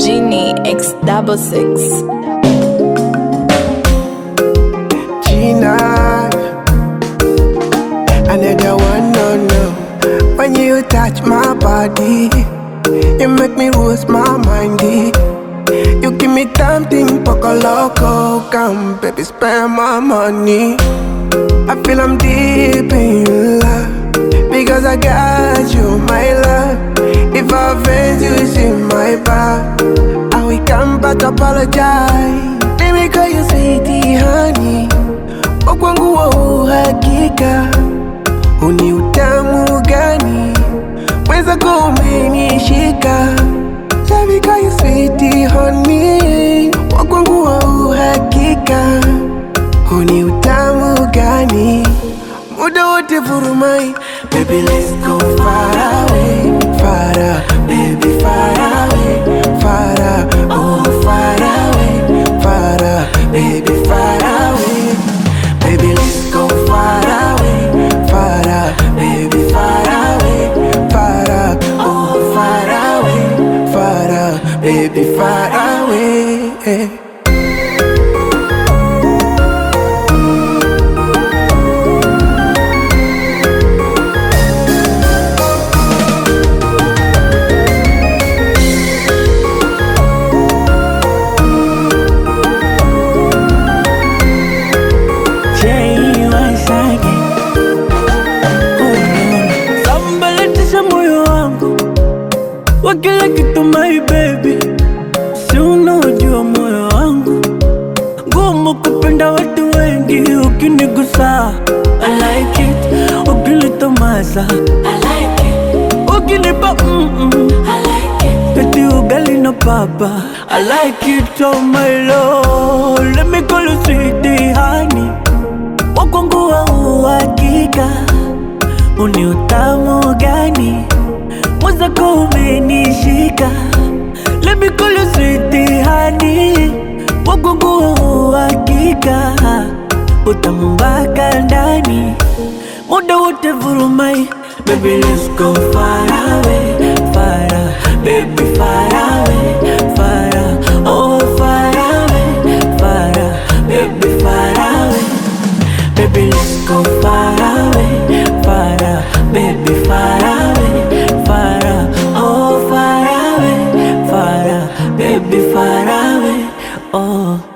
Genie X66. Gina, another one, no. When you touch my body, you make me lose my mind. You give me something poco loco, come baby spend my money. I feel I'm deep in love because I got you, my love. If I offend you, see my back. I will come back apologize. Let me call you sweetie honey. Wakwangu wa uhakika, uni utamu gani? Weza kumenishika. Let me call you sweetie honey. Wakwangu wa uhakika, uni utamu gani? Muda wote vurumai. Baby let's go far away, far, baby far away, far, oh far away, far, baby far away. Baby let's go far away, far, baby far away, far, oh far away, far, baby far away. Wakila kitu my baby, si unajua moyo wangu ngumu kupenda watu wengi. Ukinigusa I like it, ukinitomasa I like it, ukinipa I like it, eti ugali na papa I like it, oh my lord. Let me call you sweetie honey. Wakwangu wa uhakika, uni utamu gani? Mwaza kumenishika. Let me call you sweetie honey. Wakwangu wa uhakika, utamu mpaka ndani. Muda wote vurumai. Baby let's go far away, far, baby far away, far, oh far away, far, baby far away. Baby let's go far away, far, baby far away, far, oh far away, far, baby far away, oh.